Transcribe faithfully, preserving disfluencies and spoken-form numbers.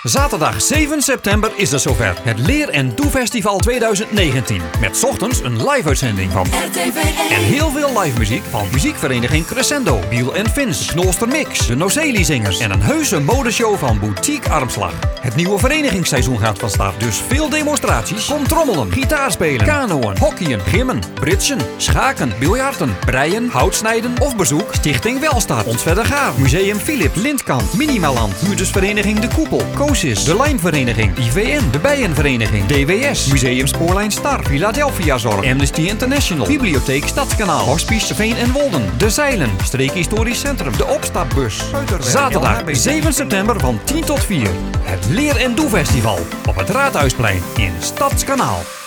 Zaterdag zeven september is het zover. Het Leer en Doe Festival tweeduizend negentien. Met 's ochtends een live-uitzending van R T V één. En heel veel live muziek van muziekvereniging Crescendo, Biel en Vins, Knolster Mix, de Noceli-zingers en een heuse modeshow van Boutique Armslag. Het nieuwe verenigingsseizoen gaat van start, dus veel demonstraties. Kom trommelen, gitaarspelen, kanoën, hockeyen, gimmen, britsen, schaken, biljarten, breien, houtsnijden of bezoek Stichting Welstart. Ons verder gaaf. Museum Philips, Lindkant, Minimaland, Huurdersvereniging De Koepel, Cosis, de Lijnvereniging, I V N, de Bijenvereniging, D W S, Museum Spoorlijn Star, Philadelphia Zorg, Amnesty International, Bibliotheek Stadskanaal, Hospice Veen en Wolden, De Zeilen, Streekhistorisch Centrum, de Opstapbus. Zaterdag zeven september van tien tot vier. Het Leer en Doe Festival op het Raadhuisplein in Stadskanaal.